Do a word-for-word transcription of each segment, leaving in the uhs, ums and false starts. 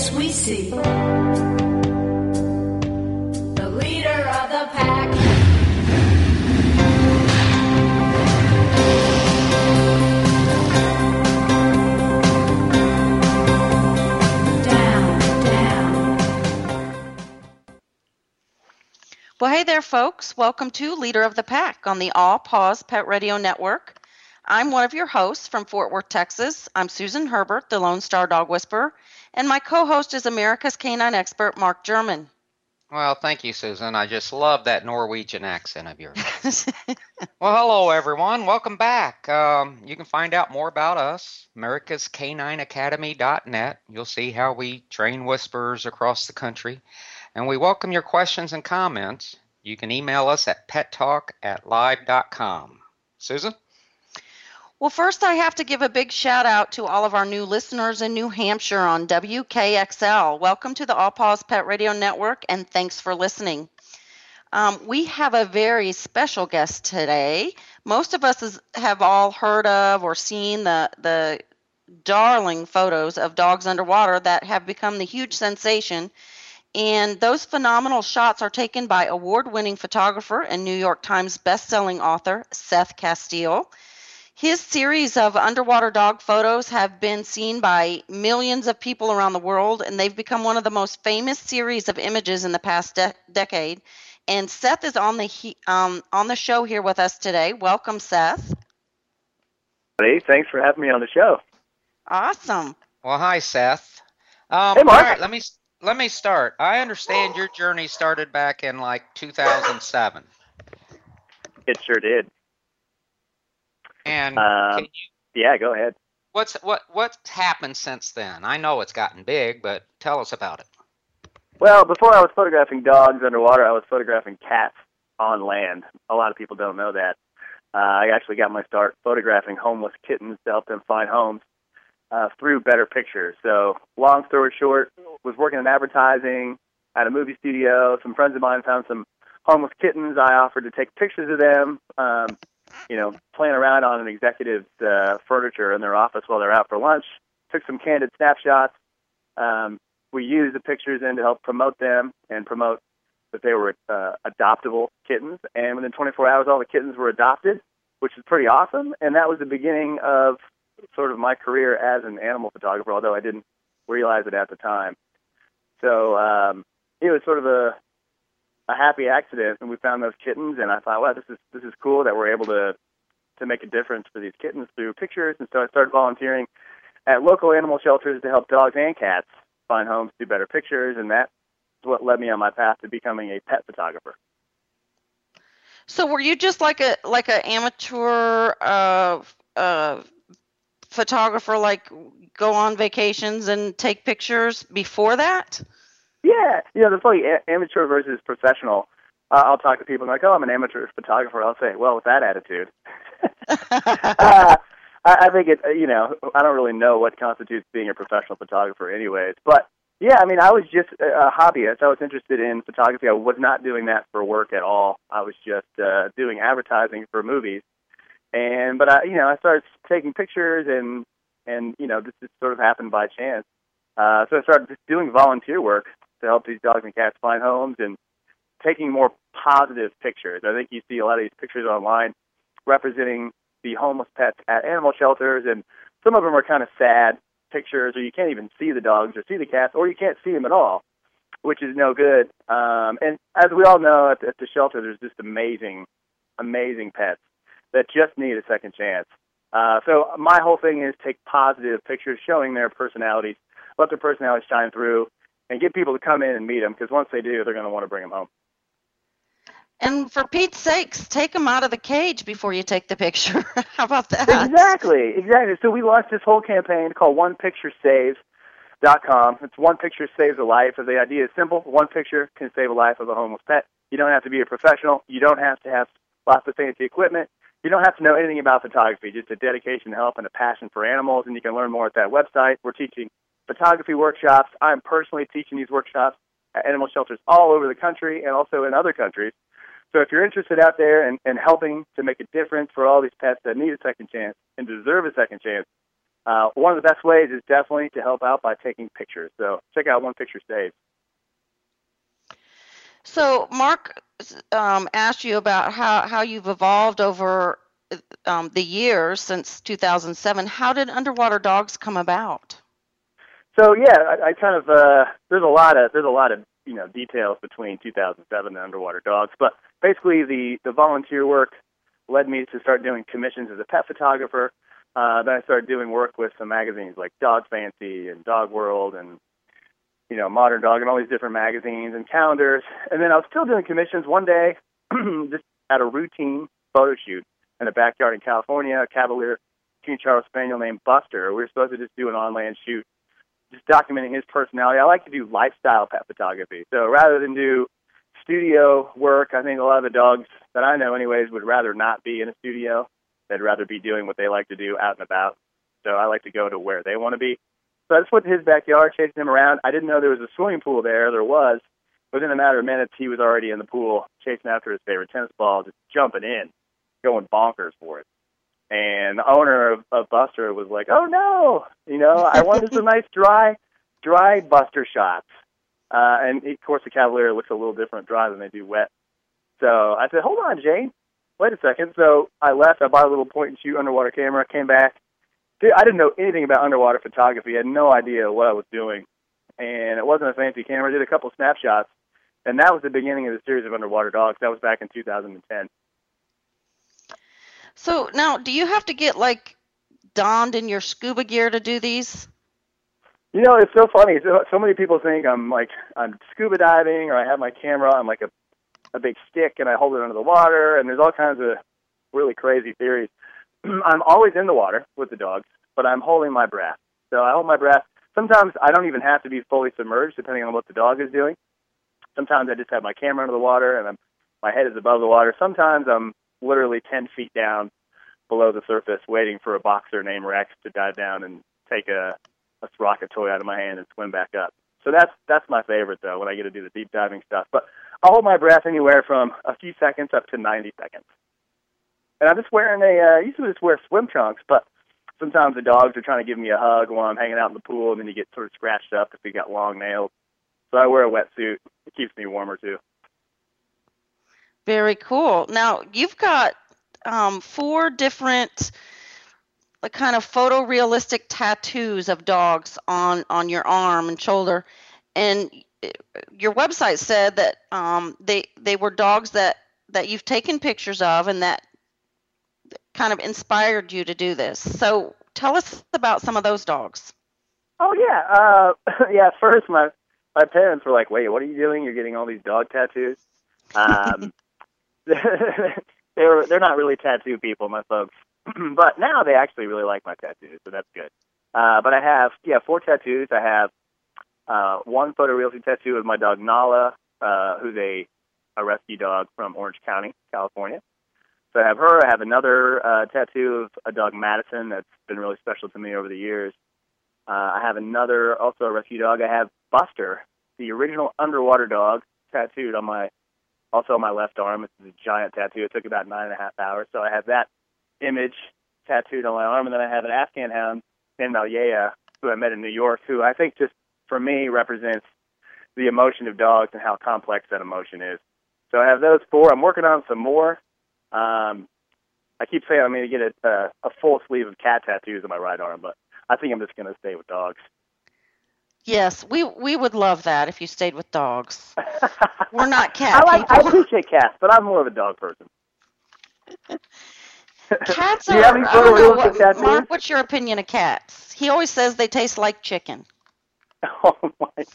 yes we see. The leader of the pack. Down, down. Well, hey there, folks. Welcome to Leader of the Pack on the All Paws Pet Radio Network. I'm one of your hosts from Fort Worth, Texas. I'm Susan Herbert, the Lone Star Dog Whisperer, and my co-host is America's canine expert, Mark German. Well, thank you, Susan. I just love that Norwegian accent of yours. Well, hello, everyone. Welcome back. Um, you can find out more about us, americas canine academy dot net. You'll see how we train whisperers across the country. And we welcome your questions and comments. You can email us at pet talk at live dot com. Susan? Well, first I have to give a big shout out to all of our new listeners in New Hampshire on W K X L. Welcome to the All Paws Pet Radio Network, and thanks for listening. Um, we have a very special guest today. Most of us is, have all heard of or seen the, the darling photos of dogs underwater that have become the huge sensation. And those phenomenal shots are taken by award-winning photographer and New York Times best-selling author Seth Castile. His series of underwater dog photos have been seen by millions of people around the world, and they've become one of the most famous series of images in the past de- decade. And Seth is on the he- um, on the show here with us today. Welcome, Seth. Hey, thanks for having me on the show. Awesome. Well, hi, Seth. Um, Hey, Mark. All right, let me, let me start. I understand your journey started back in like two thousand seven. It sure did. And Um, can you, Yeah, go ahead. what's what what's happened since then? I know it's gotten big, but tell us about it. Well, before I was photographing dogs underwater, I was photographing cats on land. A lot of people don't know that. Uh, I actually got my start photographing homeless kittens to help them find homes uh, through better pictures. So, long story short, was working in advertising at a movie studio. Some friends of mine found some homeless kittens. I offered to take pictures of them. Um, you know, playing around on an executive's uh, furniture in their office while they're out for lunch. Took some candid snapshots. Um, we used the pictures in to help promote them and promote that they were uh, adoptable kittens. And within twenty-four hours, all the kittens were adopted, which is pretty awesome. And that was the beginning of sort of my career as an animal photographer, although I didn't realize it at the time. So um, it was sort of a a happy accident, and we found those kittens, and I thought, wow, this is this is cool that we're able to to make a difference for these kittens through pictures. And so I started volunteering at local animal shelters to help dogs and cats find homes through better pictures, and that's what led me on my path to becoming a pet photographer. So, were you just like a like an amateur uh, uh, photographer, like go on vacations and take pictures before that? Yeah, you know, the funny a- amateur versus professional. Uh, I'll talk to people and like, oh, I'm an amateur photographer. I'll say, well, with that attitude, uh, I, I think it. You know, I don't really know what constitutes being a professional photographer, anyways. But yeah, I mean, I was just a, a hobbyist. I was interested in photography. I was not doing that for work at all. I was just uh, doing advertising for movies. And but I, you know, I started taking pictures, and and you know, this just sort of happened by chance. Uh, so I started just doing volunteer work to help these dogs and cats find homes and taking more positive pictures. I think you see a lot of these pictures online representing the homeless pets at animal shelters, and some of them are kind of sad pictures, or you can't even see the dogs or see the cats, or you can't see them at all, which is no good. Um, and as we all know, at the, at the shelter, there's just amazing, amazing pets that just need a second chance. Uh, so my whole thing is take positive pictures showing their personalities, let their personalities shine through, and get people to come in and meet them, because once they do, they're going to want to bring them home. And for Pete's sakes, take them out of the cage before you take the picture. How about that? Exactly, exactly. So we launched this whole campaign called one picture saves dot com. It's One Picture Saves a Life. So the idea is simple. One picture can save a life of a homeless pet. You don't have to be a professional. You don't have to have lots of fancy equipment. You don't have to know anything about photography, just a dedication to help and a passion for animals, and you can learn more at that website. We're teaching photography workshops. I'm personally teaching these workshops at animal shelters all over the country and also in other countries. So if you're interested out there and, and helping to make a difference for all these pets that need a second chance and deserve a second chance, uh, one of the best ways is definitely to help out by taking pictures. So check out One Picture Saves. So Mark um, asked you about how, how you've evolved over um, the years since two thousand seven. How did Underwater Dogs come about? So yeah, I, I kind of uh, there's a lot of there's a lot of you know details between two thousand seven and Underwater Dogs, but basically the the volunteer work led me to start doing commissions as a pet photographer. Uh, then I started doing work with some magazines like Dog Fancy and Dog World and you know, Modern Dog and all these different magazines and calendars. And then I was still doing commissions one day, just at a routine photo shoot in a backyard in California, a Cavalier King Charles Spaniel named Buster. We were supposed to just do an on-land shoot, just documenting his personality. I like to do lifestyle pet photography. So rather than do studio work, I think a lot of the dogs that I know anyways would rather not be in a studio. They'd rather be doing what they like to do out and about. So I like to go to where they want to be. So I just went to his backyard, chasing him around. I didn't know there was a swimming pool there. There was. Within a matter of minutes, he was already in the pool, chasing after his favorite tennis ball, just jumping in, going bonkers for it. And the owner of, of Buster was like, oh, no, you know, I wanted some nice dry, dry Buster shots. Uh, and, of course, the Cavalier looks a little different dry than they do wet. So I said, hold on, Jane. Wait a second. So I left. I bought a little point-and-shoot underwater camera, came back. I didn't know anything about underwater photography. I had no idea what I was doing. And it wasn't a fancy camera. I did a couple snapshots. And that was the beginning of the series of Underwater Dogs. That was back in two thousand ten. So now, do you have to get, like, donned in your scuba gear to do these? You know, it's so funny. So, so many people think I'm, like, I'm scuba diving or I have my camera on, like, a, a big stick and I hold it under the water. And there's all kinds of really crazy theories. I'm always in the water with the dogs, but I'm holding my breath. So I hold my breath. Sometimes I don't even have to be fully submerged, depending on what the dog is doing. Sometimes I just have my camera under the water, and I'm, my head is above the water. Sometimes I'm literally ten feet down below the surface, waiting for a boxer named Rex to dive down and take a, a rocket toy out of my hand and swim back up. So that's that's my favorite, though, when I get to do the deep diving stuff. But I'll hold my breath anywhere from a few seconds up to ninety seconds. And I'm just wearing a, uh, I usually just wear swim trunks, but sometimes the dogs are trying to give me a hug while I'm hanging out in the pool, and then you get sort of scratched up if you got long nails. So I wear a wetsuit. It keeps me warmer, too. Very cool. Now, you've got um, four different like, kind of photorealistic tattoos of dogs on, on your arm and shoulder. And your website said that um, they, they were dogs that, that you've taken pictures of and that kind of inspired you to do this. So tell us about some of those dogs. Oh, yeah. Uh, yeah, first my, my parents were like, wait, what are you doing? You're getting all these dog tattoos? Um, they're, they're not really tattoo people, my folks. But now they actually really like my tattoos, so that's good. Uh, but I have, yeah, four tattoos. I have uh, one photorealistic tattoo of my dog Nala, uh, who's a, a rescue dog from Orange County, California. So I have her. I have another uh, tattoo of a dog, Madison, that's been really special to me over the years. Uh, I have another, also a rescue dog. I have Buster, the original underwater dog, tattooed on my, also on my left arm. It's a giant tattoo. It took about nine and a half hours. So I have that image tattooed on my arm. And then I have an Afghan hound named Malyea, who I met in New York, who I think just, for me, represents the emotion of dogs and how complex that emotion is. So I have those four. I'm working on some more. Um, I keep saying I'm going to get a, a, a full sleeve of cat tattoos on my right arm, but I think I'm just going to stay with dogs. Yes, we we would love that if you stayed with dogs. We're not cat I like, people. I appreciate cats, but I'm more of a dog person. Cats Do you are, have any I don't know, photorealistic what, tattoos? Mark, what's your opinion of cats? He always says they taste like chicken. Oh, my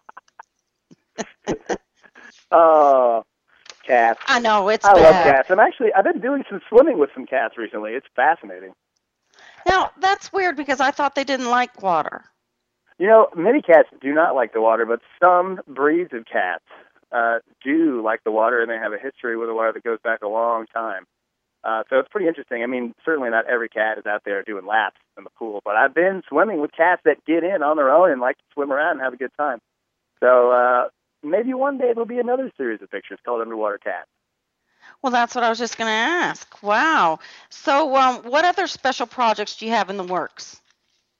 God. Oh, cats. I know, it's I bad. love cats. I'm actually, I've been doing some swimming with some cats recently. It's fascinating. Now, that's weird because I thought they didn't like water. You know, many cats do not like the water, but some breeds of cats uh, do like the water, and they have a history with the water that goes back a long time. Uh, so it's pretty interesting. I mean, certainly not every cat is out there doing laps in the pool, but I've been swimming with cats that get in on their own and like to swim around and have a good time. So uh, maybe one day there'll be another series of pictures called Underwater Cats. Well, that's what I was just going to ask. Wow. So um, what other special projects do you have in the works?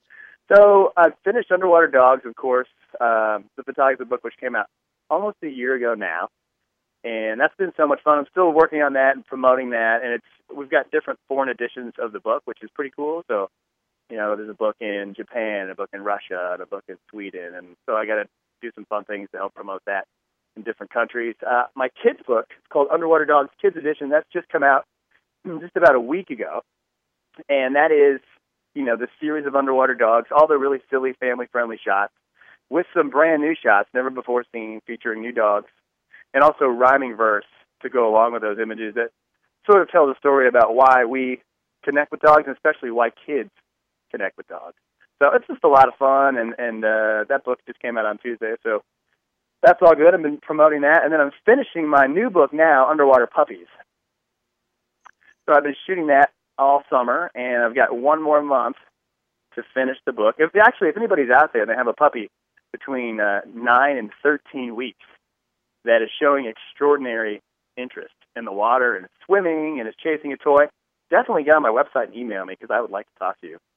So I finished Underwater Dogs, of course, um, the photography book, which came out almost a year ago now, and that's been so much fun. I'm still working on that and promoting that, and it's we've got different foreign editions of the book, which is pretty cool. So, you know, there's a book in Japan, a book in Russia, and a book in Sweden, and so I got to do some fun things to help promote that in different countries. Uh, my kids' book, it's called Underwater Dogs Kids Edition. That's just come out just about a week ago, and that is, you know, the series of underwater dogs, all the really silly, family-friendly shots, with some brand-new shots, never before seen, featuring new dogs, and also rhyming verse to go along with those images that sort of tell the story about why we connect with dogs, and especially why kids connect with dogs. So it's just a lot of fun, and, and uh, that book just came out on Tuesday, so that's all good. I've been promoting that, and then I'm finishing my new book now, Underwater Puppies. So I've been shooting that all summer, and I've got one more month to finish the book. If actually, if anybody's out there, they have a puppy between uh, nine and thirteen weeks that is showing extraordinary interest in the water and swimming and is chasing a toy, definitely get on my website and email me because I would like to talk to you.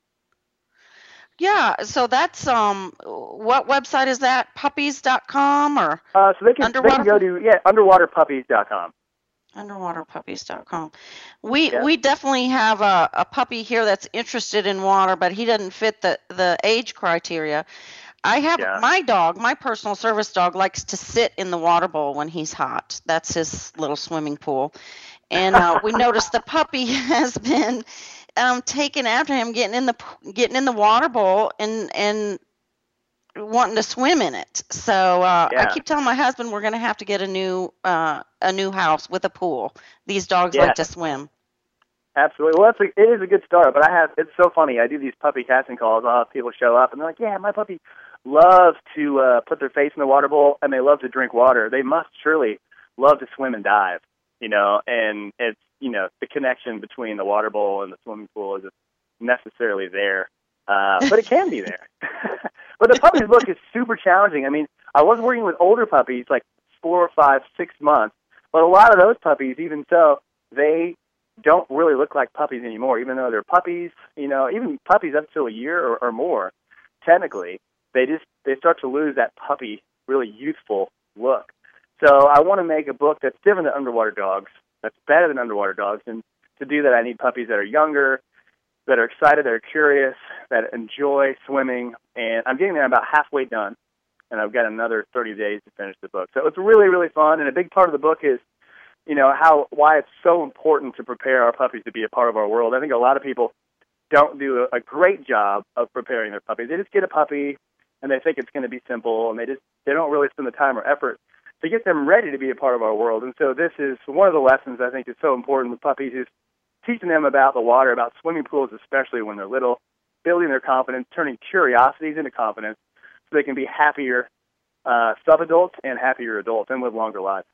Yeah, so that's um, what website is that? Puppies dot com or uh, so they can, underwater? They can go to yeah underwater puppies dot com. underwater puppies dot com. We yeah. we definitely have a, a puppy here that's interested in water, but he doesn't fit the, the age criteria. I have yeah. my dog, my personal service dog, likes to sit in the water bowl when he's hot. That's his little swimming pool. And uh, we noticed the puppy has been um, taken after him, getting in the getting in the water bowl and and wanting to swim in it. So uh, yeah. I keep telling my husband we're going to have to get a new uh, a new house with a pool. These dogs yeah. like to swim. Absolutely. Well, it's a, it is a good start, but I have, it's so funny. I do these puppy casting calls. I'll have people show up, and they're like, yeah, my puppy loves to uh, put their face in the water bowl, and they love to drink water. They must surely love to swim and dive, you know, and it's, you know, the connection between the water bowl and the swimming pool isn't necessarily there, uh, but it can be there. But the puppies book is super challenging. I mean, I was working with older puppies, like four or five, six months, but a lot of those puppies, even so, they don't really look like puppies anymore, even though they're puppies, you know, even puppies up to a year or, or more, technically, they just, they start to lose that puppy, really youthful look. So I want to make a book that's different than Underwater Dogs, that's better than Underwater Dogs, and to do that I need puppies that are younger, that are excited, that are curious, that enjoy swimming, and I'm getting there about halfway done, and I've got another thirty days to finish the book. So it's really, really fun, and a big part of the book is, you know, how why it's so important to prepare our puppies to be a part of our world. I think a lot of people don't do a, a great job of preparing their puppies. They just get a puppy, and they think it's going to be simple, and they just they don't really spend the time or effort to get them ready to be a part of our world. And so this is one of the lessons I think is so important with puppies is teaching them about the water, about swimming pools, especially when they're little, building their confidence, turning curiosities into confidence so they can be happier uh, sub-adults and happier adults and live longer lives.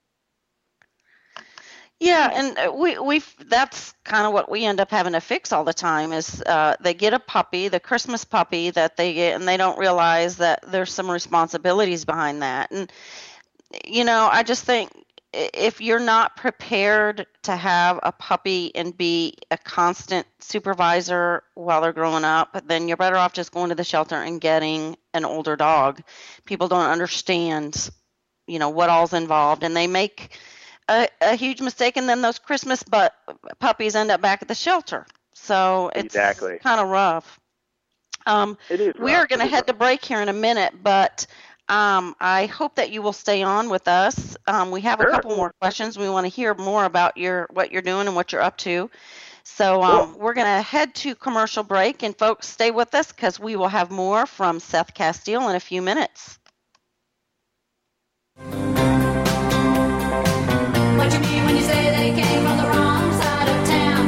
Yeah, and we we that's kind of what we end up having to fix all the time is uh, they get a puppy, the Christmas puppy that they get, and they don't realize that there's some responsibilities behind that. And, you know, I just think if you're not prepared to have a puppy and be a constant supervisor while they're growing up, then you're better off just going to the shelter and getting an older dog. People don't understand, you know, what all's involved, and they make A, a huge mistake, and then those Christmas but puppies end up back at the shelter. So it's exactly. kind of rough. Um, it is rough. We are going to head rough. to break here in a minute, but um, I hope that you will stay on with us. Um, we have sure. a couple more questions. We want to hear more about your what you're doing and what you're up to. So um, cool. we're going to head to commercial break, and folks, stay with us because we will have more from Seth Castile in a few minutes. What you mean when you say they came from the wrong side of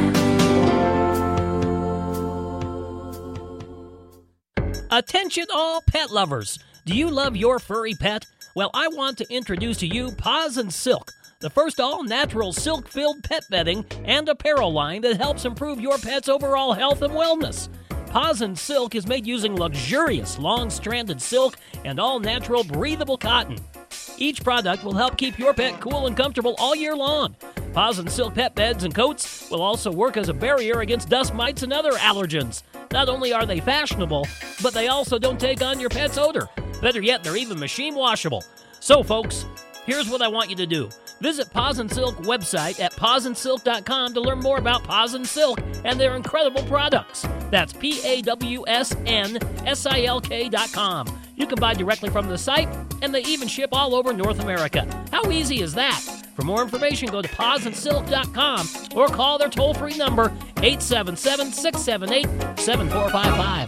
town? Attention all pet lovers. Do you love your furry pet? Well, I want to introduce to you Paws and Silk, the first all-natural silk-filled pet bedding and apparel line that helps improve your pet's overall health and wellness. Paws and Silk is made using luxurious long-stranded silk and all-natural breathable cotton. Each product will help keep your pet cool and comfortable all year long. Paws and Silk pet beds and coats will also work as a barrier against dust mites and other allergens. Not only are they fashionable, but they also don't take on your pet's odor. Better yet, they're even machine washable. So, folks, here's what I want you to do. Visit Paws and Silk website at paws and silk dot com to learn more about Paws and Silk and their incredible products. That's P A W S N S I L K dot com. You can buy directly from the site, and they even ship all over North America. How easy is that? For more information, go to paws and silk dot com or call their toll-free number, eight seven seven, six seven eight, seven four five five.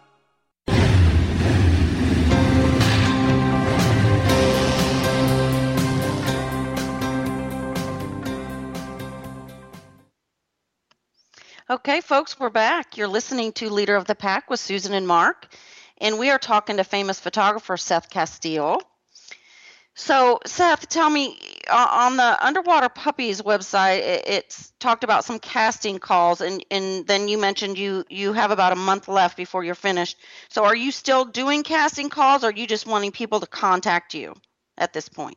Okay, folks, we're back. You're listening to Leader of the Pack with Susan and Mark, and we are talking to famous photographer Seth Castile. So, Seth, tell me, uh, on the Underwater Puppies website, it, it's talked about some casting calls, and, and then you mentioned you, you have about a month left before you're finished. So are you still doing casting calls, or are you just wanting people to contact you at this point?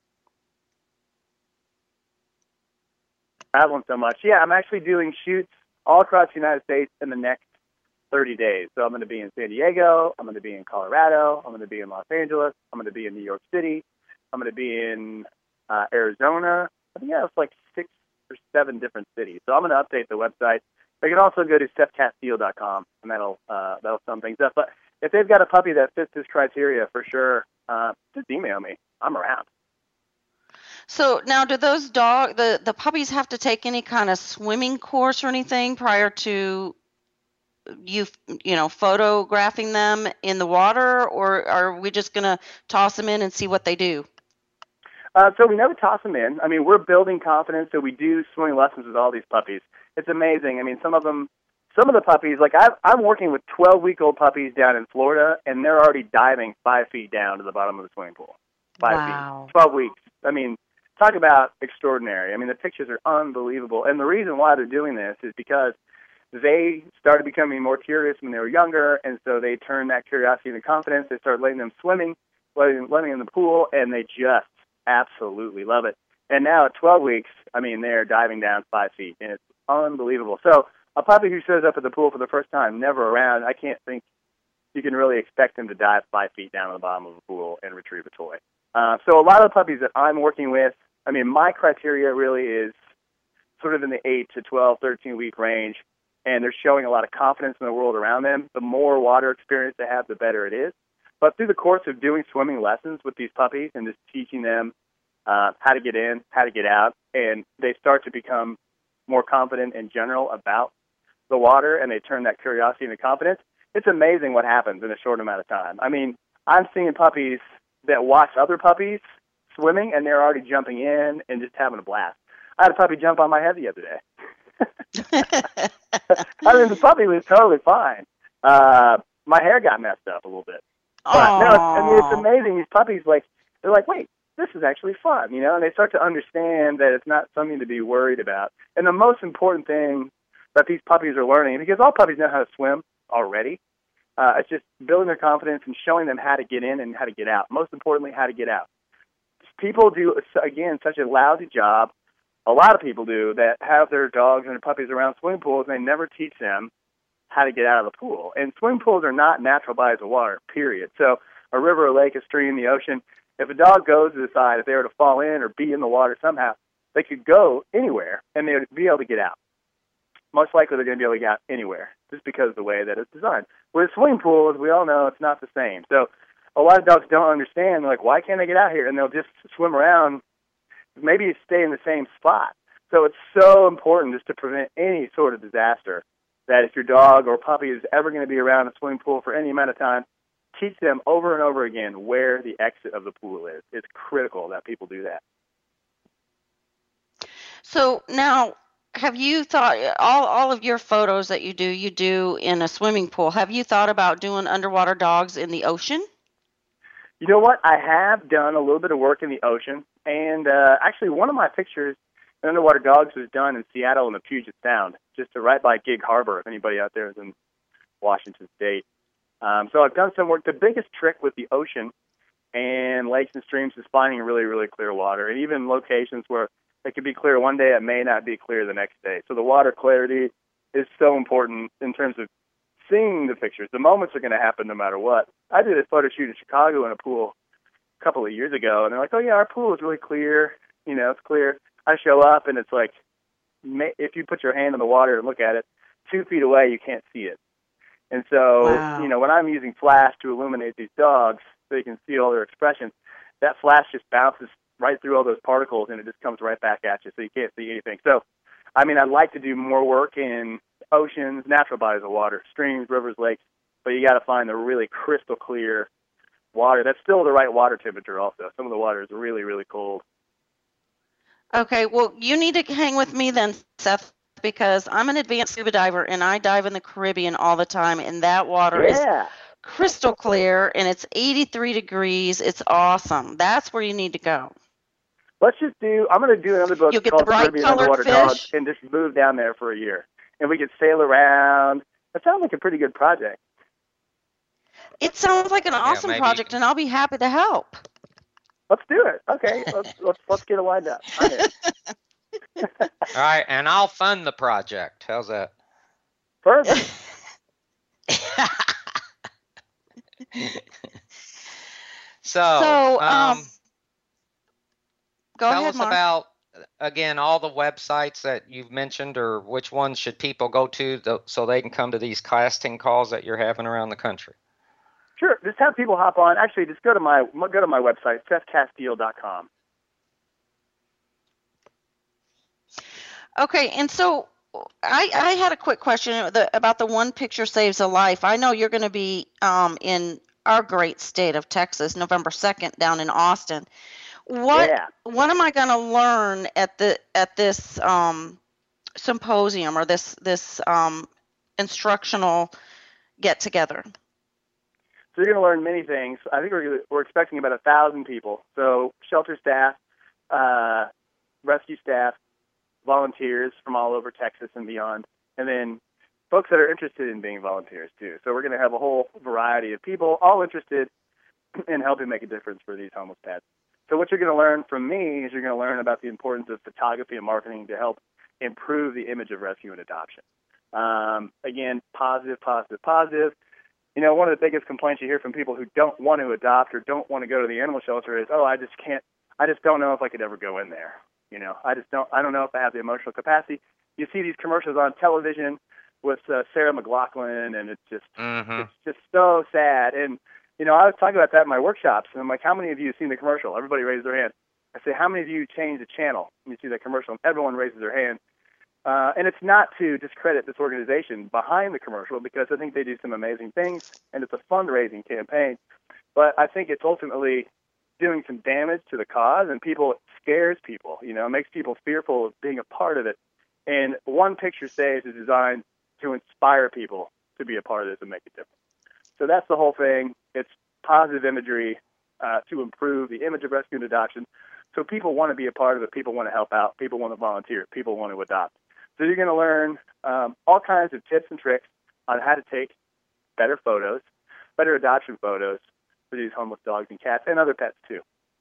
Traveling so much. Yeah, I'm actually doing shoots all across the United States in the next thirty days. So I'm going to be in San Diego, I'm going to be in Colorado, I'm going to be in Los Angeles, I'm going to be in New York City, I'm going to be in uh, Arizona. I think yeah, it's like six or seven different cities. So I'm going to update the website. They can also go to Seth Castile dot com, and that'll uh, that'll sum things up. But if they've got a puppy that fits this criteria, for sure, uh, just email me. I'm around. So now, do those dog the, the puppies have to take any kind of swimming course or anything prior to you you know photographing them in the water, or are we just going to toss them in and see what they do? Uh, so we never toss them in. I mean, we're building confidence, so we do swimming lessons with all these puppies. It's amazing. I mean, some of them, some of the puppies, like I've, I'm working with twelve-week-old puppies down in Florida, and they're already diving five feet down to the bottom of the swimming pool. Five Wow. feet. twelve weeks. I mean, talk about extraordinary. I mean, the pictures are unbelievable. And the reason why they're doing this is because they started becoming more curious when they were younger, and so they turned that curiosity into confidence. They started letting them swimming, letting, letting them in the pool, and they just absolutely love it. And now at twelve weeks, I mean, they're diving down five feet, and it's unbelievable. So a puppy who shows up at the pool for the first time, never around, I can't think you can really expect them to dive five feet down to the bottom of the pool and retrieve a toy. Uh, so a lot of the puppies that I'm working with, I mean, my criteria really is sort of in the eight to twelve, thirteen-week range, and they're showing a lot of confidence in the world around them. The more water experience they have, the better it is. But through the course of doing swimming lessons with these puppies and just teaching them uh, how to get in, how to get out, and they start to become more confident in general about the water, and they turn that curiosity into confidence, it's amazing what happens in a short amount of time. I mean, I'm seeing puppies that watch other puppies swimming, and they're already jumping in and just having a blast. I had a puppy jump on my head the other day. I mean, the puppy was totally fine. Uh, my hair got messed up a little bit. But no, it's, I mean, it's amazing. These puppies, like, they're like, wait, this is actually fun, you know, and they start to understand that it's not something to be worried about. And the most important thing that these puppies are learning, because all puppies know how to swim already, uh, it's just building their confidence and showing them how to get in and how to get out. Most importantly, how to get out. People do, again, such a lousy job, a lot of people do, that have their dogs and their puppies around swimming pools, and they never teach them how to get out of the pool. And swimming pools are not natural bodies of water, period. So a river, a lake, a stream, the ocean, if a dog goes to decide if they were to fall in or be in the water somehow, they could go anywhere, and they would be able to get out. Most likely they're going to be able to get out anywhere, just because of the way that it's designed. With a swimming pool, as we all know, it's not the same. So a lot of dogs don't understand, like, why can't they get out here? And they'll just swim around, maybe stay in the same spot. So it's so important just to prevent any sort of disaster, that if your dog or puppy is ever going to be around a swimming pool for any amount of time, teach them over and over again where the exit of the pool is. It's critical that people do that. So now, have you thought, all, all of your photos that you do, you do in a swimming pool. Have you thought about doing underwater dogs in the ocean? You know what? I have done a little bit of work in the ocean, and uh, actually one of my pictures in underwater dogs was done in Seattle in the Puget Sound, just to right by Gig Harbor, if anybody out there is in Washington State. Um, so I've done some work. The biggest trick with the ocean and lakes and streams is finding really, really clear water, and even locations where It could be clear one day, it may not be clear the next day. So the water clarity is so important in terms of seeing the pictures. The moments are going to happen no matter what. I did a photo shoot in Chicago in a pool a couple of years ago, and they're like, oh, yeah, our pool is really clear. You know, it's clear. I show up, and it's like, if you put your hand in the water and look at it, two feet away, you can't see it. And so, Wow. you know, when I'm using flash to illuminate these dogs so you can see all their expressions, that flash just bounces right through all those particles, and it just comes right back at you, so you can't see anything. So, I mean, I'd like to do more work in oceans, natural bodies of water, streams, rivers, lakes, but you got to find the really crystal clear water. That's still the right water temperature also. Some of the water is really, really cold. Okay, well, you need to hang with me then, Seth, because I'm an advanced scuba diver, and I dive in the Caribbean all the time, and that water is Yeah. crystal clear, and it's eighty-three degrees. It's awesome. That's where you need to go. Let's just do, I'm going to do another book You'll get called the bright Caribbean colored Underwater fish. Dogs and just move down there for a year. And we could sail around. That sounds like a pretty good project. It sounds like an awesome maybe- project, and I'll be happy to help. Let's do it. Okay, let's let's let's get it lined up. I'm in. All right, and I'll fund the project. How's that? Perfect. So, So, um, um, Go tell ahead, us Mark. about, again, all the websites that you've mentioned, or which ones should people go to th- so they can come to these casting calls that you're having around the country? Sure. Just have people hop on. Actually, just go to my go to my website, seth castile dot com. Okay, and so I, I had a quick question the, about the One Picture Saves a Life. I know you're going to be um, in our great state of Texas, November second, down in Austin. What Yeah. what am I going to learn at the at this um, symposium or this this um, instructional get together? So you're going to learn many things. I think we're gonna, we're expecting about a thousand people. So shelter staff, uh, rescue staff, volunteers from all over Texas and beyond, and then folks that are interested in being volunteers too. So we're going to have a whole variety of people all interested in helping make a difference for these homeless pets. So what you're going to learn from me is you're going to learn about the importance of photography and marketing to help improve the image of rescue and adoption. Um, again, positive, positive, positive. You know, one of the biggest complaints you hear from people who don't want to adopt or don't want to go to the animal shelter is, oh, I just can't, I just don't know if I could ever go in there. You know, I just don't, I don't know if I have the emotional capacity. You see these commercials on television with uh, Sarah McLachlan, and it's just, Mm-hmm. it's just so sad. And, you know, I was talking about that in my workshops, and I'm like, how many of you have seen the commercial? Everybody raised their hand. I say, how many of you change the channel when you see that commercial? And everyone raises their hand. Uh, and it's not to discredit this organization behind the commercial, because I think they do some amazing things, and it's a fundraising campaign. But I think it's ultimately doing some damage to the cause, and people, it scares people. You know, it makes people fearful of being a part of it. And One Picture Saves is designed to inspire people to be a part of this and make a difference. So that's the whole thing. It's positive imagery uh, to improve the image of rescue and adoption. So people want to be a part of it. People want to help out. People want to volunteer. People want to adopt. So you're going to learn um, all kinds of tips and tricks on how to take better photos, better adoption photos for these homeless dogs and cats and other pets too.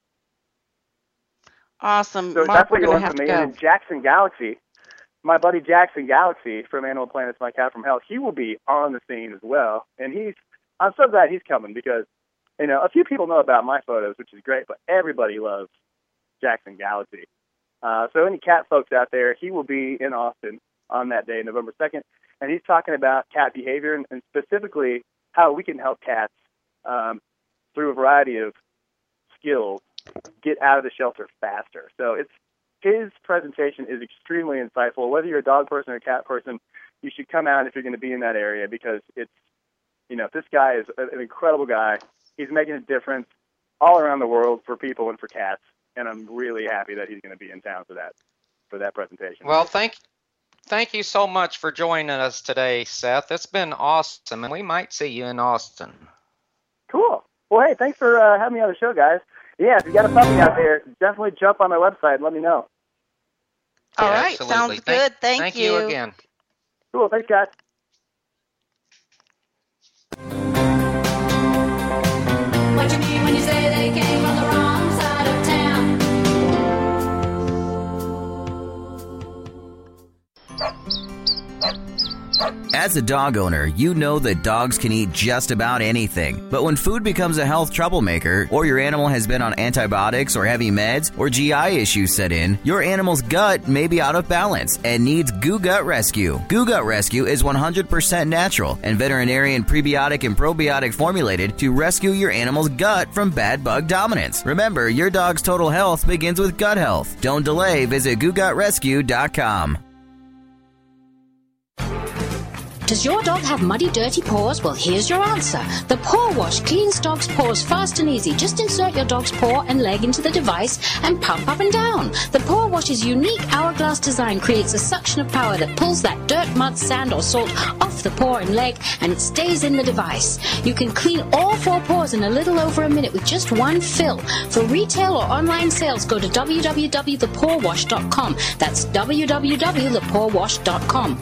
Awesome. So Mark, that's we're what you going to learn have from to me. go. And then Jackson Galaxy, my buddy Jackson Galaxy from Animal Planet's My Cat from Hell, he will be on the scene as well. And he's, I'm so glad he's coming, because, you know, a few people know about my photos, which is great, but everybody loves Jackson Galaxy. Uh, so any cat folks out there, he will be in Austin on that day, November second, and he's talking about cat behavior and, and specifically how we can help cats um, through a variety of skills get out of the shelter faster. So it's his presentation is extremely insightful. Whether you're a dog person or a cat person, you should come out if you're going to be in that area, because it's, you know, this guy is an incredible guy. He's making a difference all around the world for people and for cats, and I'm really happy that he's going to be in town for that for that presentation. Well, thank thank you so much for joining us today, Seth. It's been awesome, and we might see you in Austin. Cool. Well, hey, thanks for uh, having me on the show, guys. Yeah, if you got a puppy out there, definitely jump on my website and let me know. All Yeah, right, absolutely. sounds Thank- good. Thank, Thank you again. Cool. Thanks, guys. What you mean when you say they came from the wrong side of town? As a dog owner, you know that dogs can eat just about anything. But when food becomes a health troublemaker, or your animal has been on antibiotics or heavy meds, or G I issues set in, your animal's gut may be out of balance and needs Goo Gut Rescue. Goo Gut Rescue is one hundred percent natural and veterinarian prebiotic and probiotic formulated to rescue your animal's gut from bad bug dominance. Remember, your dog's total health begins with gut health. Don't delay. Visit goo gut rescue dot com. Does your dog have muddy, dirty paws? Well, here's your answer. The Paw Wash cleans dogs' paws fast and easy. Just insert your dog's paw and leg into the device and pump up and down. The Paw Wash's unique hourglass design creates a suction of power that pulls that dirt, mud, sand, or salt off the paw and leg, and it stays in the device. You can clean all four paws in a little over a minute with just one fill. For retail or online sales, go to w w w dot the paw wash dot com. That's w w w dot the paw wash dot com.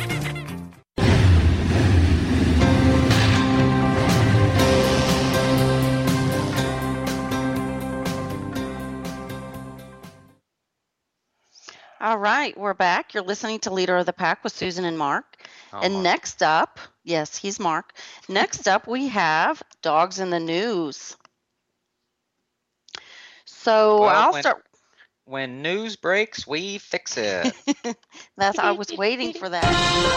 All right, we're back. You're listening to Leader of the Pack with Susan and Mark. Oh, and Mark. next up, yes, he's Mark. Next up, we have Dogs in the News. So Well, I'll when- start. When news breaks, we fix it. That's I was waiting for that.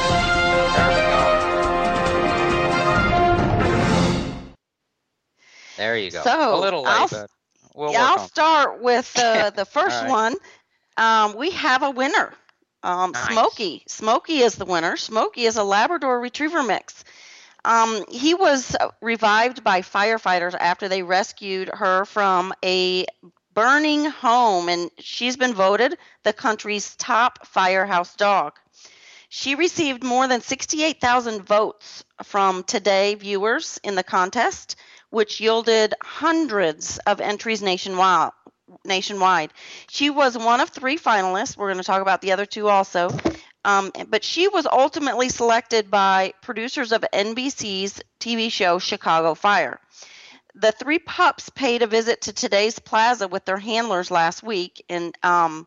There we go. There you go. So, a little late, I'll- but we'll Yeah, work I'll on it. start with uh, the first All right. one. Um, we have a winner. Um, Nice. Smokey. Smokey is the winner. Smokey is a Labrador Retriever mix. Um, he was uh, revived by firefighters after they rescued her from a burning home, and she's been voted the country's top firehouse dog. She received more than sixty-eight thousand votes from Today viewers in the contest, which yielded hundreds of entries nationwide. Nationwide, she was one of three finalists. We're going to talk about the other two also. Um, but she was ultimately selected by producers of N B C's T V show Chicago Fire. The three pups paid a visit to Today's Plaza with their handlers last week, and um,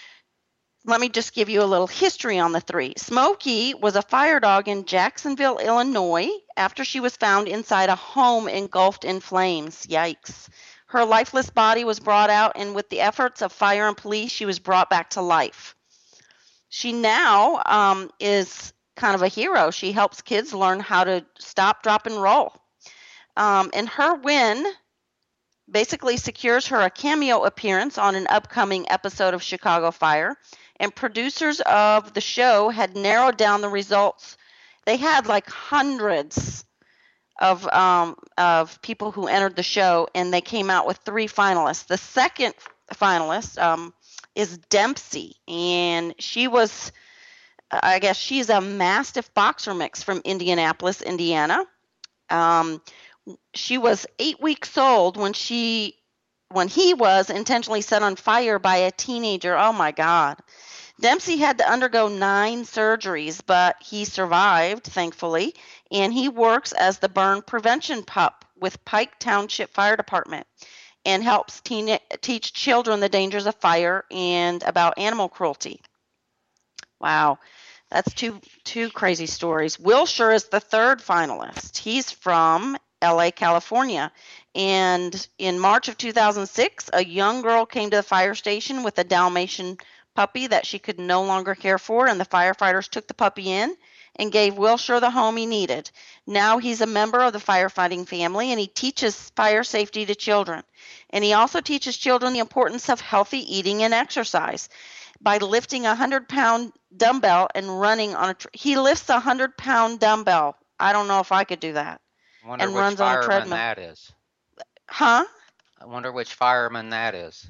let me just give you a little history on the three. Smokey was a fire dog in Jacksonville, Illinois, after she was found inside a home engulfed in flames. Yikes. Her lifeless body was brought out, and with the efforts of fire and police, she was brought back to life. She now um, is kind of a hero. She helps kids learn how to stop, drop, and roll. Um, and her win basically secures her a cameo appearance on an upcoming episode of Chicago Fire. And producers of the show had narrowed down the results. They had like hundreds of um, of people who entered the show, and they came out with three finalists. The second finalist um, is Dempsey, and she was, I guess she's a Mastiff Boxer mix from Indianapolis, Indiana. Um, she was eight weeks old when she when he was intentionally set on fire by a teenager. Oh my God. Dempsey had to undergo nine surgeries, but he survived, thankfully, and he works as the burn prevention pup with Pike Township Fire Department and helps teen- teach children the dangers of fire and about animal cruelty. Wow, that's two two crazy stories. Wilshire is the third finalist. He's from L A, California, and in March of two thousand six, a young girl came to the fire station with a Dalmatian puppy that she could no longer care for, and the firefighters took the puppy in and gave Wilshire the home he needed. Now he's a member of the firefighting family, and he teaches fire safety to children. And he also teaches children the importance of healthy eating and exercise by lifting a hundred-pound dumbbell and running on a tr- he lifts a hundred-pound dumbbell. I don't know if I could do that. I wonder and which runs on a fireman treadmill. that is. Huh? I wonder which fireman that is.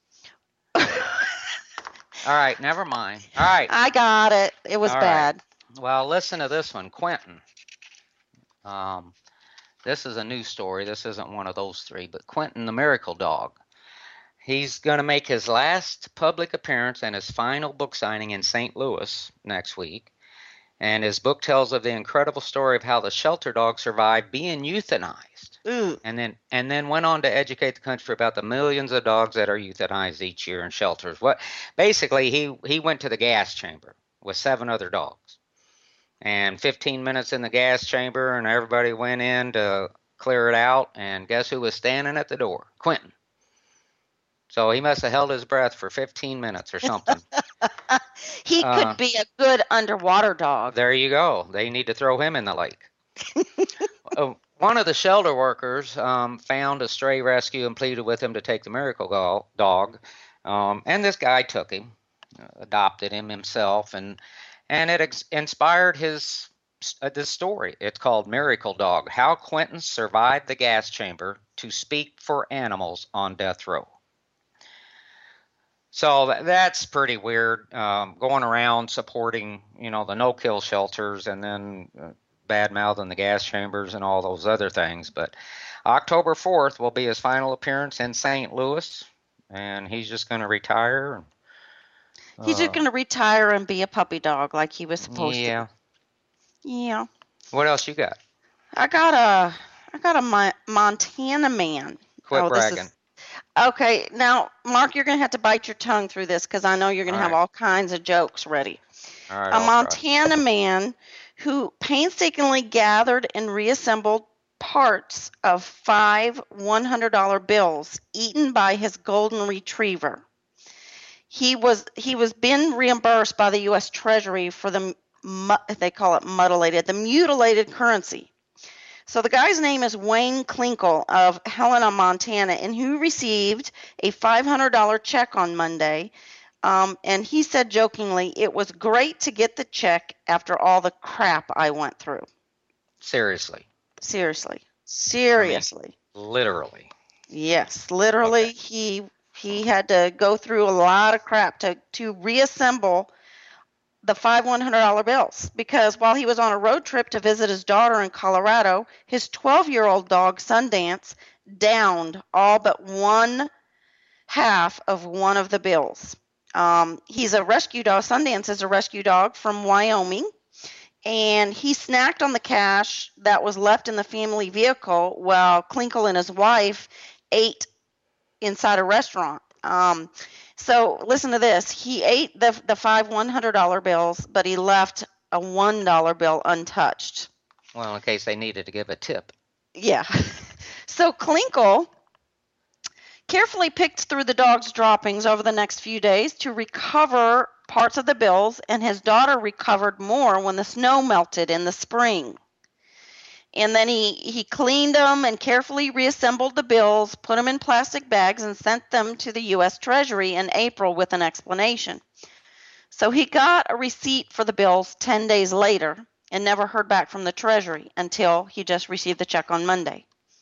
All right, never mind. All right. I got it. It was All right. bad. Well, listen to this one, Quentin. Um, this is a new story. This isn't one of those three, but Quentin the Miracle Dog. He's going to make his last public appearance and his final book signing in Saint Louis next week. And his book tells of the incredible story of how the shelter dog survived being euthanized. Ooh. And then and then went on to educate the country about the millions of dogs that are euthanized each year in shelters. What basically he he went to the gas chamber with seven other dogs. and fifteen minutes in the gas chamber, and everybody went in to clear it out, and guess who was standing at the door? Quentin. So he must have held his breath for fifteen minutes or something. He Uh, could be a good underwater dog. There you go. They need to throw him in the lake. Uh, One of the shelter workers um, found a stray rescue and pleaded with him to take the miracle go- dog. Um, and this guy took him, uh, adopted him himself, and and it ex- inspired his uh, this story. It's called Miracle Dog: How Quentin Survived the Gas Chamber to Speak for Animals on Death Row. So tha- that's pretty weird, um, going around supporting, you know, the no-kill shelters and then uh, bad-mouthing the gas chambers and all those other things. But October fourth will be his final appearance in Saint Louis, and he's just going to retire. He's just Uh, going to retire and be a puppy dog like he was supposed Yeah. to. Yeah. What else you got? I got a I got a Mon- Montana man. Quit Oh, this is- bragging. Okay, now Mark, you're going to have to bite your tongue through this because I know you're going to All have right. all kinds of jokes ready. All right, A I'll try. Montana man who painstakingly gathered and reassembled parts of five one hundred dollar bills eaten by his golden retriever. He was he was been reimbursed by the U S Treasury for the mu- they call it mutilated the mutilated currency. So the guy's name is Wayne Klinkle of Helena, Montana, and he received a five hundred dollar check on Monday. Um, and he said jokingly, "It was great to get the check after all the crap I went through." Seriously. Seriously. Seriously. Literally. Yes, literally Okay. he he had to go through a lot of crap to to reassemble the five one hundred dollar bills because while he was on a road trip to visit his daughter in Colorado, his twelve-year-old dog Sundance downed all but one half of one of the bills. Um, he's a rescue dog. Sundance is a rescue dog from Wyoming, and he snacked on the cash that was left in the family vehicle while Klinkle and his wife ate inside a restaurant. Um, so listen to this. He ate the the five one hundred dollar bills, but he left a one dollar bill untouched. Well, in case they needed to give a tip. Yeah. So Klinkle carefully picked through the dog's droppings over the next few days to recover parts of the bills, and his daughter recovered more when the snow melted in the spring. And then he, he cleaned them and carefully reassembled the bills, put them in plastic bags, and sent them to the U S Treasury in April with an explanation. So he got a receipt for the bills ten days later and never heard back from the Treasury until he just received the check on Monday.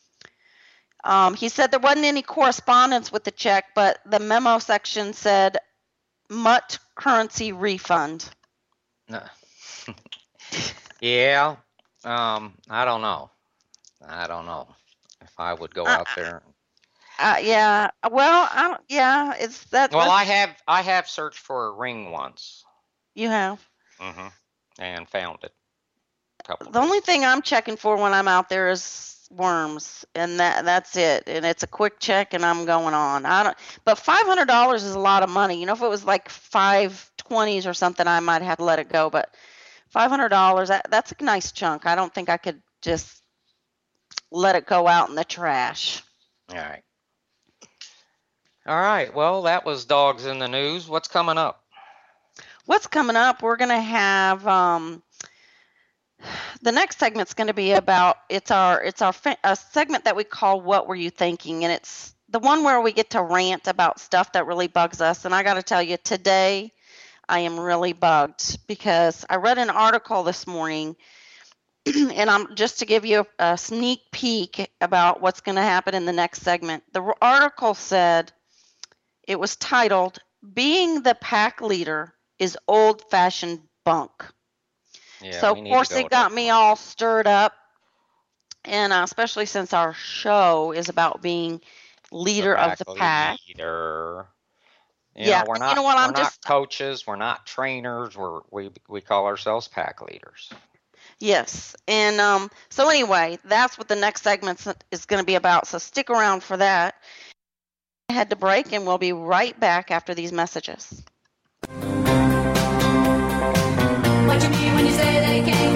Um, he said there wasn't any correspondence with the check, but the memo section said mutt currency refund. No. Yeah. Um, I don't know. I don't know if I would go out there. Uh, yeah, well, I don't, yeah, it's that. Well, I that's- have I have searched for a ring once. you have. hmm And found it. A couple. The only thing I'm checking for when I'm out there is worms, and that that's it. And it's a quick check, and I'm going on. I don't. But five hundred dollars is a lot of money. You know, if it was like five twenties or something, I might have to let it go. But five hundred dollars, that, that's a nice chunk. I don't think I could just let it go out in the trash. All right. All right. Well, that was dogs in the news. What's coming up? What's coming up? We're going to have um, the next segment's going to be about it's our it's our fa- a segment that we call "What Were You Thinking?" and it's the one where we get to rant about stuff that really bugs us. And I got to tell you, today I am really bugged because I read an article this morning, and I'm just to give you a, a sneak peek about what's going to happen in the next segment. The r- article said it was titled "Being the Pack Leader is Old-Fashioned Bunk." Yeah, So we of need course to go it got to- me all stirred up, and uh, especially since our show is about being leader of the pack. Leader. You Yeah, know, we're and you not, know what, I'm we're not just- coaches. We're not trainers. We're we we call ourselves pack leaders. Yes, and um, so anyway, that's what the next segment is going to be about. So stick around for that. Head to break, and we'll be right back after these messages. What you mean when you say they came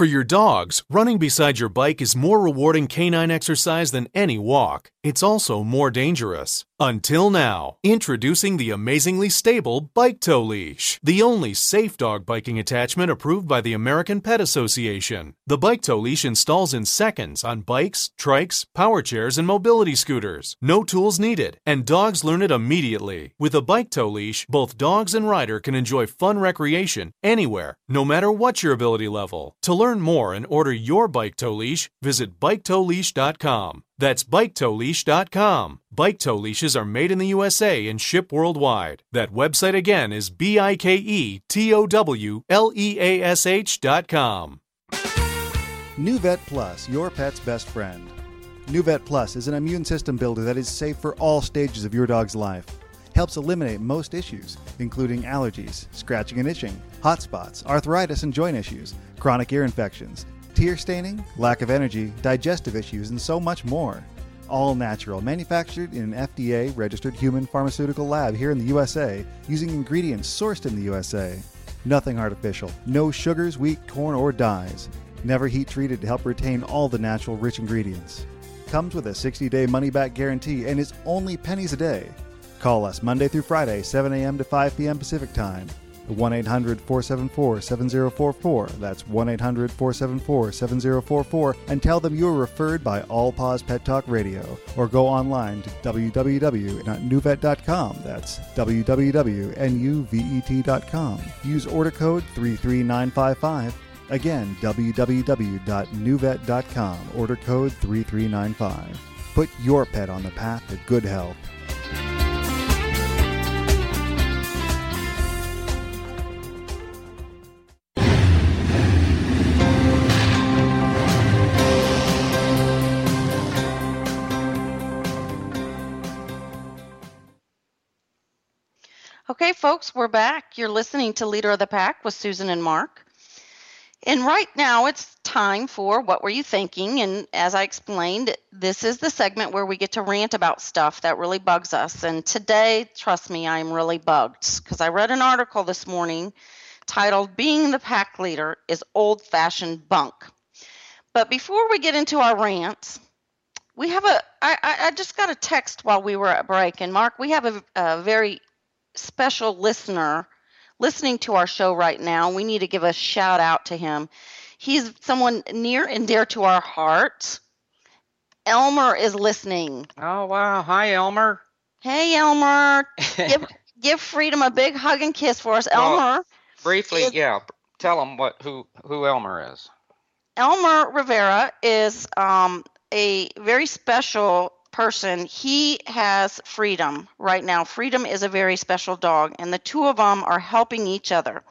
For your dogs, running beside your bike is more rewarding canine exercise than any walk. It's also more dangerous. Until now, introducing the amazingly stable Bike Tow Leash, the only safe dog biking attachment approved by the American Pet Association. The Bike Tow Leash installs in seconds on bikes, trikes, power chairs, and mobility scooters. No tools needed, and dogs learn it immediately. With a Bike Tow Leash, both dogs and rider can enjoy fun recreation anywhere, no matter what your ability level. To learn more and order your Bike Tow Leash, visit bike tow leash dot com. That's bike tow leash dot com. Bike Tow Leashes are made in the U S A and ship worldwide. That website again is B I K E T O W L E A S H dot com. NuVet Plus, your pet's best friend. NuVet Plus is an immune system builder that is safe for all stages of your dog's life. Helps eliminate most issues, including allergies, scratching and itching, hot spots, arthritis and joint issues, chronic ear infections, tear staining, lack of energy, digestive issues, and so much more. All natural, manufactured in an F D A-registered human pharmaceutical lab here in the U S A, using ingredients sourced in the U S A. Nothing artificial, no sugars, wheat, corn, or dyes. Never heat treated to help retain all the natural rich ingredients. Comes with a sixty-day money-back guarantee and is only pennies a day. Call us Monday through Friday, seven a.m. to five p.m. Pacific Time. one eight hundred four seven four seven zero four four. That's one eight hundred four seven four seven zero four four, and tell them you were referred by All Paws Pet Talk Radio. Or go online to w w w dot nuvet dot com. That's w w w dot nuvet dot com. Use order code three three nine five five. Again, w w w dot nuvet dot com. Order code three three nine five. Put your pet on the path to good health. Okay, folks, we're back. You're listening to Leader of the Pack with Susan and Mark. And right now it's time for What Were You Thinking? And as I explained, this is the segment where we get to rant about stuff that really bugs us. And today, trust me, I'm really bugged because I read an article this morning titled Being the Pack Leader is Old-Fashioned Bunk. But before we get into our rant, we have a, I, I just got a text while we were at break. And Mark, we have a, a very special listener listening to our show right now. We need to give a shout out to him. He's someone near and dear to our heart. Elmer is listening. Oh, wow. Hi, Elmer. Hey, Elmer. give, give Freedom a big hug and kiss for us. Elmer. Well, briefly, is, yeah. Tell him what who, who Elmer is. Elmer Rivera is um, a very special person. He has Freedom right now. Freedom is a very special dog, and the two of them are helping each other.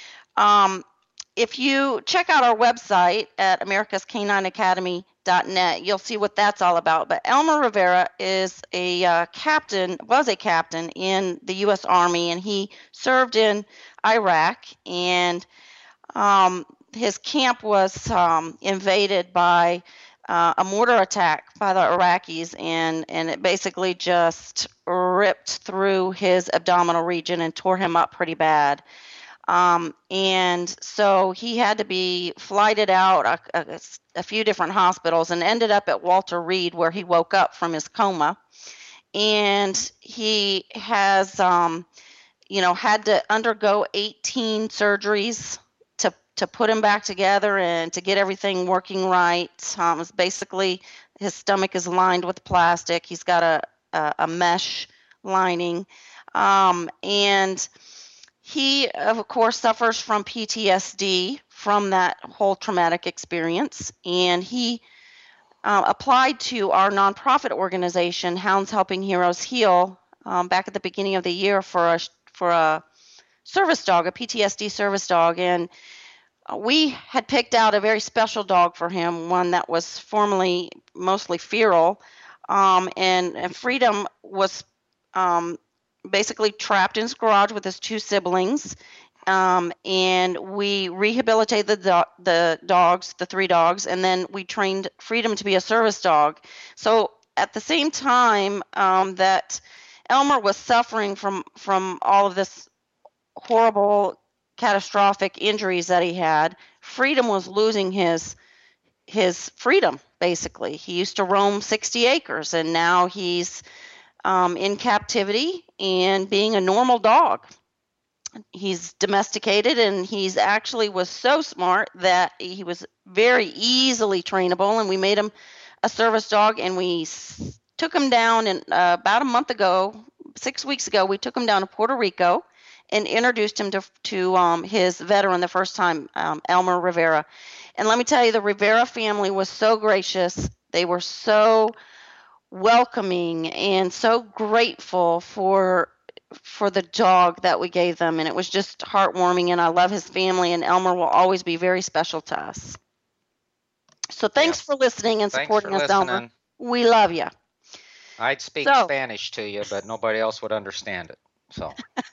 Um, if you check out our website at americas canine academy dot net, you'll see what that's all about. But Elmer Rivera is a uh, captain, was a captain in the U S Army, and he served in Iraq, and um, his camp was um, invaded by Uh, a mortar attack by the Iraqis, and, and it basically just ripped through his abdominal region and tore him up pretty bad. Um, and so he had to be flighted out a, a, a few different hospitals and ended up at Walter Reed, where he woke up from his coma. And he has, um, you know, had to undergo eighteen surgeries to to put him back together and to get everything working right. Um, it's basically, his stomach is lined with plastic. He's got a, a, a mesh lining. Um, and he, of course, suffers from P T S D from that whole traumatic experience. And he uh, applied to our nonprofit organization, Hounds Helping Heroes Heal, um, back at the beginning of the year for a, for a service dog, a P T S D service dog. And we had picked out a very special dog for him, one that was formerly mostly feral, um, and, and Freedom was um, basically trapped in his garage with his two siblings, um, and we rehabilitated the, do- the dogs, the three dogs, and then we trained Freedom to be a service dog. So at the same time um, that Elmer was suffering from, from all of this horrible catastrophic injuries that he had, Freedom was losing his his freedom, basically. He used to roam sixty acres, and now he's um, in captivity and being a normal dog. He's domesticated, and he's actually was so smart that he was very easily trainable, and we made him a service dog, and we s- took him down and uh, about a month ago, six weeks ago, we took him down to Puerto Rico and introduced him to to um, his veteran the first time, um, Elmer Rivera. And let me tell you, the Rivera family was so gracious. They were so welcoming and so grateful for for the dog that we gave them, and it was just heartwarming. And I love his family, and Elmer will always be very special to us. So thanks Yes. for listening and Thanks supporting for us, Elmer. listening. We love you. I'd speak So- Spanish to you, but nobody else would understand it. So,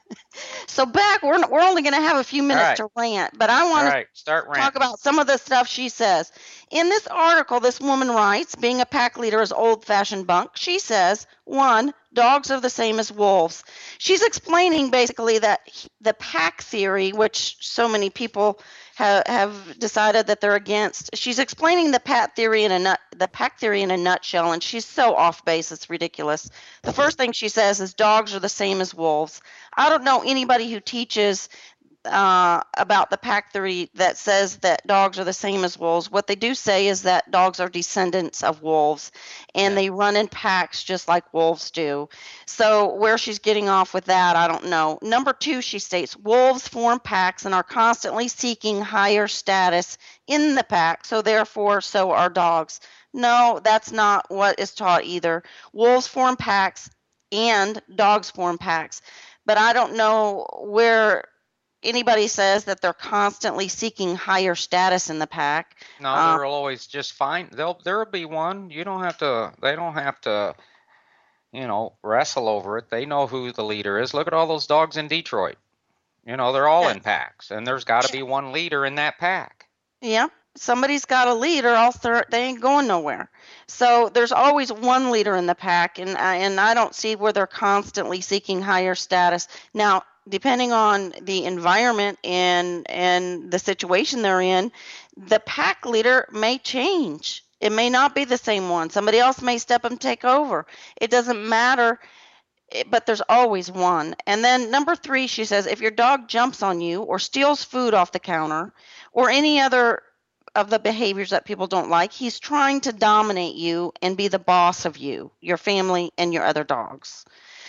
So back, we're we're only going to have a few minutes right. to rant, but I all want to right, start talk ranting. about some of the stuff she says. In this article, this woman writes, being a pack leader is old-fashioned bunk. She says, one, dogs are the same as wolves. She's explaining basically that he- the pack theory, which so many people have, have decided that they're against. She's explaining the pack theory in a nut, the pack theory in a nutshell, and she's so off base, it's ridiculous. The first thing she says is dogs are the same as wolves. I don't know anybody who teaches uh, about the pack theory that says that dogs are the same as wolves. What they do say is that dogs are descendants of wolves, and Yeah. they run in packs just like wolves do. So where she's getting off with that, I don't know. Number two, she states, wolves form packs and are constantly seeking higher status in the pack, so therefore so are dogs. No, that's not what is taught either. Wolves form packs and dogs form packs, but I don't know where anybody says that they're constantly seeking higher status in the pack. No, Uh, they'll always just find they'll there'll be one. You don't have to they don't have to, you know, wrestle over it. They know who the leader is. Look at all those dogs in Detroit. You know, they're all Yeah. in packs, and there's got to be one leader in that pack. Yeah, somebody's got a lead, or else they're, they ain't going nowhere. So there's always one leader in the pack, and I, and I don't see where they're constantly seeking higher status. Now, depending on the environment and and the situation they're in, the pack leader may change. It may not be the same one. Somebody else may step up and take over. It doesn't matter. it- But there's always one. And then number three, she says, if your dog jumps on you or steals food off the counter or any other of the behaviors that people don't like, he's trying to dominate you and be the boss of you, your family, and your other dogs.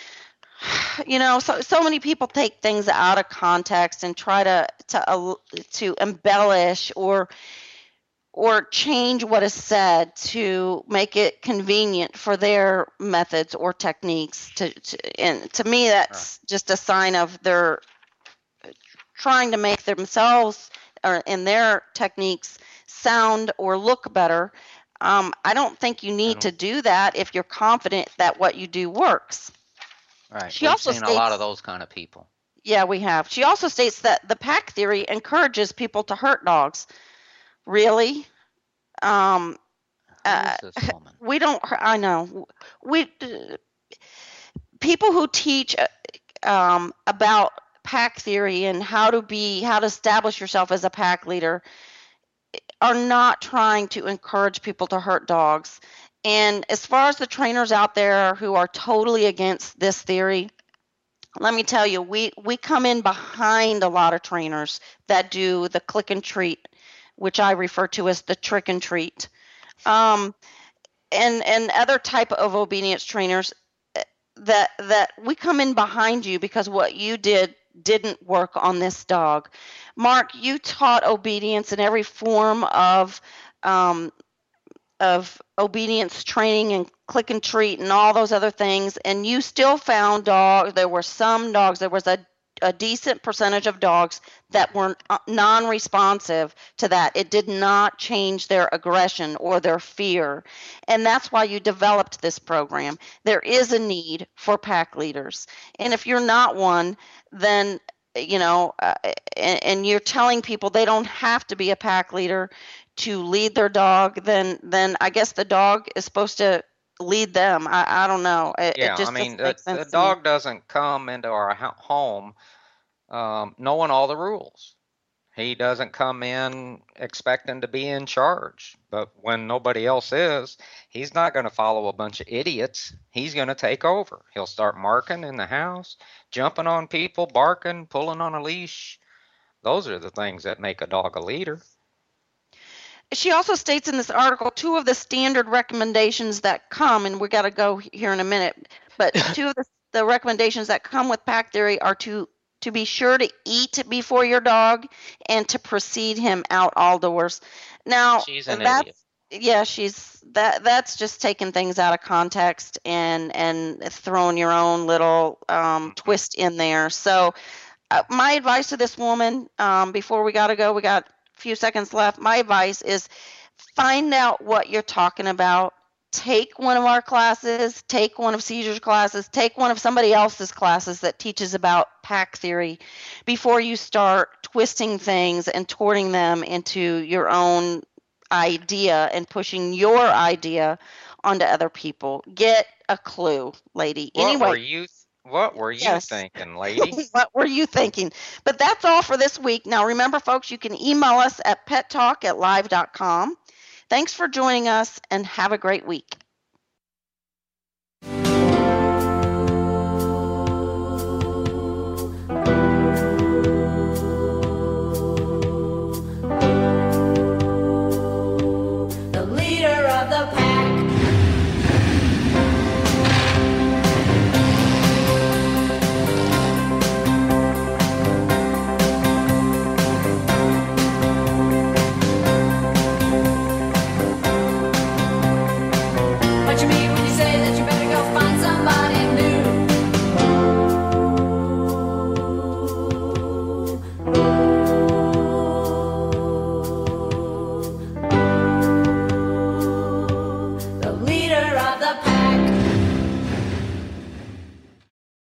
You know, so so many people take things out of context and try to to uh, to embellish or or change what is said to make it convenient for their methods or techniques. To, to and to me, that's just a sign of their trying to make themselves or in their techniques sound or look better. Um, I don't think you need to do that if you're confident that what you do works. Right. She We've also seen a lot states- of those kind of people. Yeah, we have. She also states that the pack theory encourages people to hurt dogs. Really? Um, Who uh, is this woman? we don't. I know. We uh, people who teach uh, um, about pack theory and how to be, how to establish yourself as a pack leader, are not trying to encourage people to hurt dogs. And as far as the trainers out there who are totally against this theory, let me tell you, we, we come in behind a lot of trainers that do the click and treat, which I refer to as the trick and treat, um, and and other type of obedience trainers eh, that that we come in behind you because what you did didn't work on this dog. Mark, you taught obedience in every form of um, of obedience training and click and treat and all those other things, and you still found dogs. There were some dogs. There was a a decent percentage of dogs that were uh, non-responsive to that. It did not change their aggression or their fear, and that's why you developed this program. There is a need for pack leaders, and if you're not one, then you know, uh, and, and you're telling people they don't have to be a pack leader to lead their dog, then then I guess the dog is supposed to lead them. I, I don't know. It, Yeah, it just I mean, doesn't make the, sense the to me. dog doesn't come into our ho- home um, knowing all the rules. He doesn't come in expecting to be in charge. But when nobody else is, he's not going to follow a bunch of idiots. He's going to take over. He'll start marking in the house, jumping on people, barking, pulling on a leash. Those are the things that make a dog a leader. She also states in this article two of the standard recommendations that come, and we got to go here in a minute, but two of the, the recommendations that come with pack theory are to to be sure to eat before your dog and to precede him out all doors. Now, She's an that's, idiot. yeah, she's that that's just taking things out of context and and throwing your own little um, twist in there. So uh, my advice to this woman, um, before we got to go, we got a few seconds left. My advice is find out what you're talking about. Take one of our classes, take one of Caesar's classes, take one of somebody else's classes that teaches about pack theory before you start twisting things and torting them into your own idea and pushing your idea onto other people. Get a clue, lady. What anyway, were you what were you Yes. thinking, lady? What were you thinking? But that's all for this week. Now, remember, folks, you can email us at pet talk at live dot com. Thanks for joining us, and have a great week.